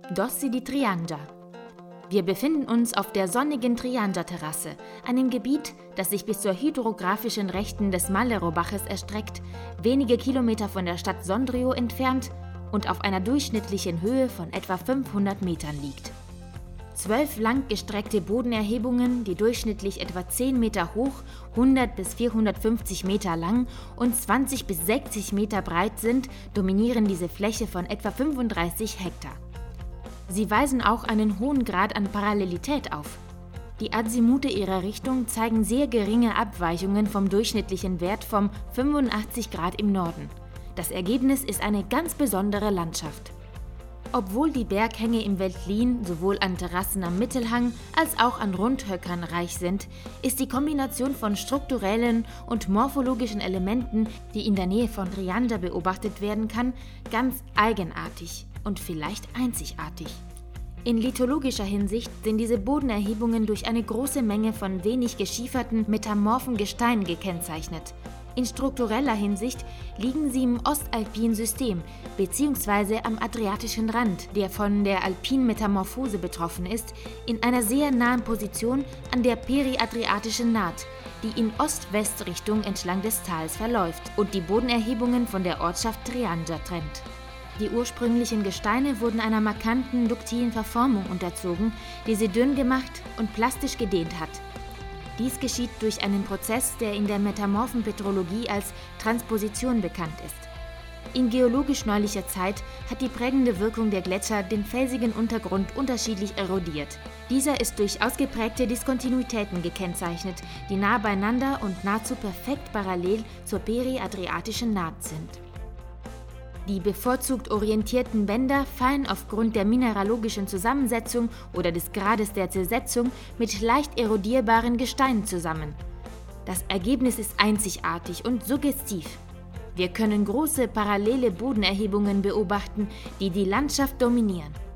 Dossi di Trianja. Wir befinden uns auf der sonnigen Trianja-Terrasse, einem Gebiet, das sich bis zur hydrographischen Rechten des Malero-Baches erstreckt, wenige Kilometer von der Stadt Sondrio entfernt und auf einer durchschnittlichen Höhe von etwa 500 Metern liegt. 12 langgestreckte Bodenerhebungen, die durchschnittlich etwa 10 Meter hoch, 100 bis 450 Meter lang und 20 bis 60 Meter breit sind, dominieren diese Fläche von etwa 35 Hektar. Sie weisen auch einen hohen Grad an Parallelität auf. Die Azimute ihrer Richtung zeigen sehr geringe Abweichungen vom durchschnittlichen Wert von 85 Grad im Norden. Das Ergebnis ist eine ganz besondere Landschaft. Obwohl die Berghänge im Veltlin sowohl an Terrassen am Mittelhang als auch an Rundhöckern reich sind, ist die Kombination von strukturellen und morphologischen Elementen, die in der Nähe von Trianja beobachtet werden kann, ganz eigenartig und vielleicht einzigartig. In lithologischer Hinsicht sind diese Bodenerhebungen durch eine große Menge von wenig geschieferten, metamorphen Gesteinen gekennzeichnet. In struktureller Hinsicht liegen sie im ostalpinen System bzw. am adriatischen Rand, der von der Alpinmetamorphose betroffen ist, in einer sehr nahen Position an der periadriatischen Naht, die in Ost-West-Richtung entlang des Tals verläuft und die Bodenerhebungen von der Ortschaft Trianja trennt. Die ursprünglichen Gesteine wurden einer markanten duktilen Verformung unterzogen, die sie dünn gemacht und plastisch gedehnt hat. Dies geschieht durch einen Prozess, der in der metamorphen Petrologie als Transposition bekannt ist. In geologisch neulicher Zeit hat die prägende Wirkung der Gletscher den felsigen Untergrund unterschiedlich erodiert. Dieser ist durch ausgeprägte Diskontinuitäten gekennzeichnet, die nah beieinander und nahezu perfekt parallel zur periadriatischen Naht sind. Die bevorzugt orientierten Bänder fallen aufgrund der mineralogischen Zusammensetzung oder des Grades der Zersetzung mit leicht erodierbaren Gesteinen zusammen. Das Ergebnis ist einzigartig und suggestiv. Wir können große parallele Bodenerhebungen beobachten, die die Landschaft dominieren.